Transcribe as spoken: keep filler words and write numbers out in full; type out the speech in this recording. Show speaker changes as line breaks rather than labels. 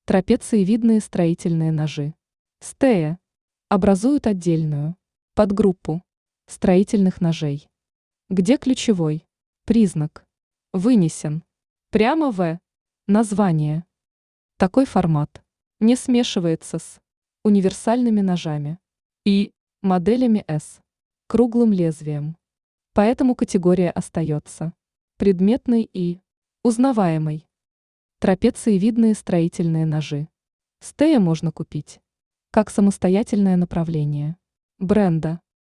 Трапециевидные строительные ножи. Стея образуют отдельную подгруппу строительных ножей, где ключевой признак вынесен прямо в название. Такой формат не смешивается с универсальными ножами и моделями с круглым лезвием. Поэтому категория остается предметной и узнаваемой. Трапециевидные строительные ножи. Стея можно купить как самостоятельное направление бренда